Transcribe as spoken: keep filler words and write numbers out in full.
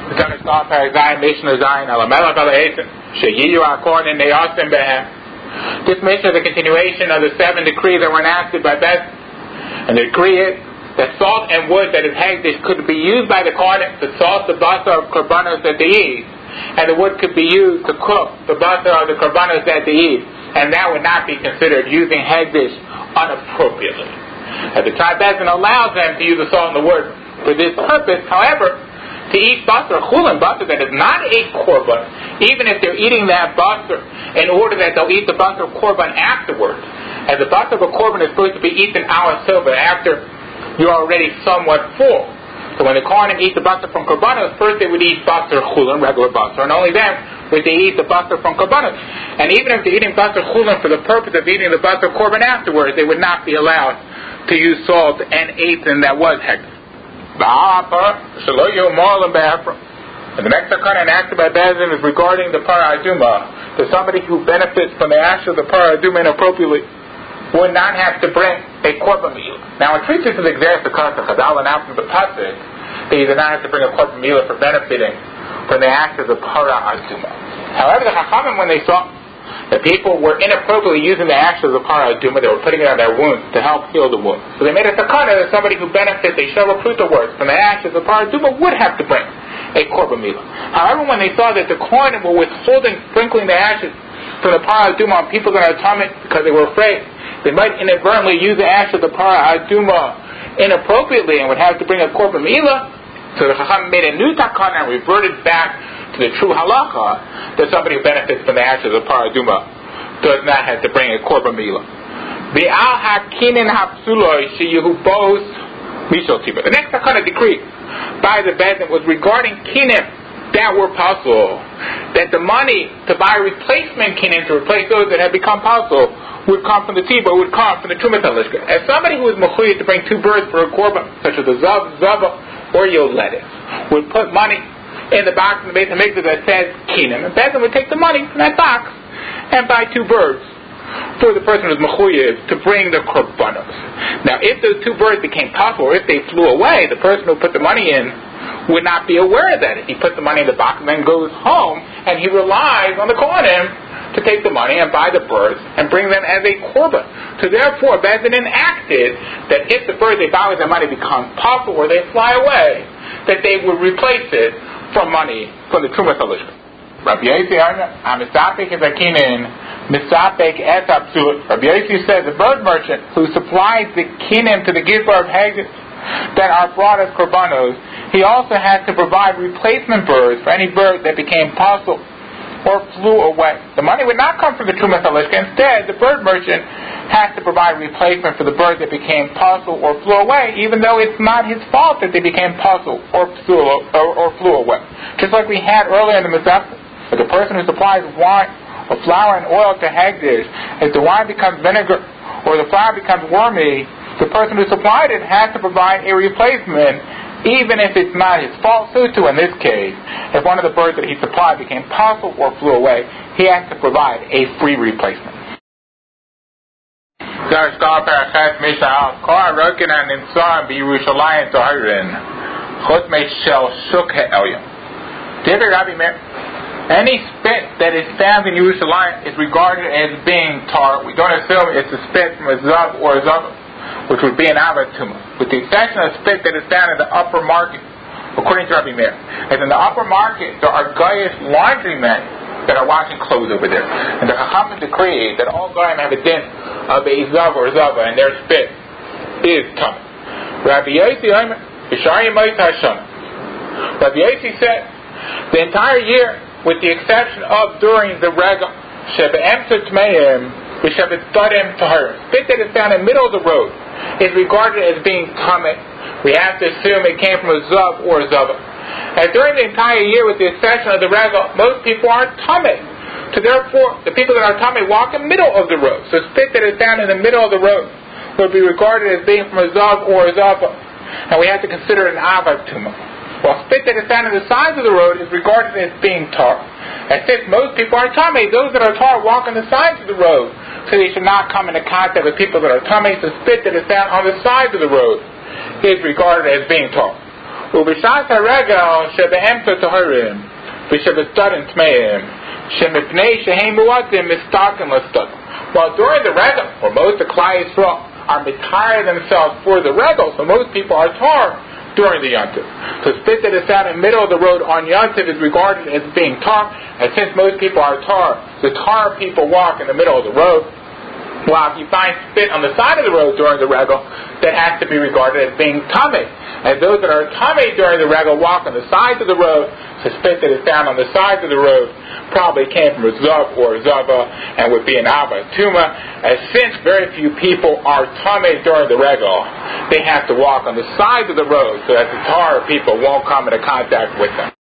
This Mishnah is a continuation of the seven decrees that were enacted by Beth. And the decree is that salt and wood that is hagdish could be used by the Kohanim to salt the basar of korbanos that they eat, and the wood could be used to cook the basar of the korbanos that they eat, and that would not be considered using hagdish unappropriately. At the time, Bezin allows them to use the salt and the wood for this purpose. However, to eat basar chulin, basar that is not a korban, even if they're eating that basar in order that they'll eat the basar korban afterwards, as the basar of a korban is supposed to be eaten ala silva after you're already somewhat full. So when the Kohanim eat the basar from korbanos, first they would eat basar chulin, regular basar, and only then would they eat the basar from korbanos. And even if they're eating basar chulin for the purpose of eating the basar korban afterwards, they would not be allowed to use salt and eaten that was hekdesh. And the next takana enacted by Bezin is regarding the para aduma, that somebody who benefits from the ash of the para aduma inappropriately would not have to bring a korban milah. Now, it treats this as exeris the kasa chazal and out from the pasuk, they do not have to bring a korban milah for benefiting from the ash of the para aduma. However, the chachamim, when they saw that people were inappropriately using the ash of the para aduma, they were putting it on their wounds to help heal the wound. So they made a takana that somebody who benefits a shava pruta words from the ash of the para aduma would have to bring a korban milah. However, when they saw that the Kohanim were withholding sprinkling the ashes from the para aduma on people that are tummy because they were afraid they might inadvertently use the ash of the para aduma inappropriately and would have to bring a korban milah, so the chacham made a new takana and reverted back to the true halacha that somebody who benefits from the ash of the para aduma does not have to bring a korban milah. The next takana decree by the Bezin was regarding kinim that were possible, that the money to buy replacement kinim to replace those that had become possible would come from the tiba, would come from the trumat halishka. As somebody who is mechuyah to bring two birds for a korban, such as a zav, zava, or yoledes, would put money in the box in the Beit HaMikdash that says kinim, and Bezin would take the money from that box and buy two birds for the person who is mechuyah to bring the korbanos. Now, if those two birds became possible, or if they flew away, the person who put the money in would not be aware of that. If he puts the money in the box and then goes home, and he relies on the Kohanim to take the money and buy the birds and bring them as a korban. So therefore, Bezin enacted that if the birds they buy with their money become possible or they fly away, that they would replace it from money from the Trumas Halishka. Rabbi Yossi Amisapik is akinin, Misapik es absut. Rabbi Yossi says the bird merchant who supplies the kinim to the giver of hagdish that are brought as korbanos, he also has to provide replacement birds for any bird that became possible or flew away. The money would not come from the Trumas Halishka. Instead, the bird merchant has to provide replacement for the birds that became possible or flew away, even though it's not his fault that they became possible or flew, or, or flew away. Just like we had earlier in the Mizrach, but the person who supplies wine or flour and oil to hagdish, if the wine becomes vinegar or the flour becomes wormy, the person who supplied it has to provide a replacement, even if it's not his fault. So too in this case, if one of the birds that he supplied became possible or flew away, he has to provide a free replacement. Any spit that is found in Yerushalayim is regarded as being tar. We don't assume it's a spit from a zav or a zav, which would be an avad tumah, with the exception of spit that is found in the upper market, according to Rabbi Meir. As in the upper market, there are goyish laundrymen that are washing clothes over there, and the Chachamim decree that all goyim have a din of a zav or zava, and their spit is tumah. Rabbi Yossi Omer, Yishari Moit Hashana. Rabbi Yossi said the entire year, with the exception of during the Rega, Shebe'em Tmeim, we shall be Tarim Tahir. Spit that is found in the middle of the road is regarded as being Tameh. We have to assume it came from a Zav or a Zava. And during the entire year, with the exception of the Rega, most people are Tameh. So therefore, the people that are Tameh walk in the middle of the road. So spit that is found in the middle of the road would be regarded as being from a Zav or a Zava. And we have to consider it an Avad Tumah. While spit that is found on the sides of the road is regarded as being tar. And since most people are tamei, those that are tar walk on the sides of the road, so they should not come into contact with people that are tamei. So spit that is found on the sides of the road is regarded as being tar. ובשעת הרגל שבאמצע טהורים ושבסתרים טמאים שמפני שהם מועטים מסתכים לסתום. While during the regal, or most of Klal Yisrael are mitire themselves for the regal, so most people are tar during the Yontif. So spit that is out in the middle of the road on Yontif is regarded as being tar, and since most people are tar, the tar people walk in the middle of the road. While if you find spit on the side of the road during the regal, that has to be regarded as being tamei. And those that are tamei during the regal walk on the sides of the road, so spit that is found on the sides of the road probably came from a zav or a zava and would be an abba tuma. As since very few people are tamei during the regal, they have to walk on the sides of the road so that the tar people won't come into contact with them.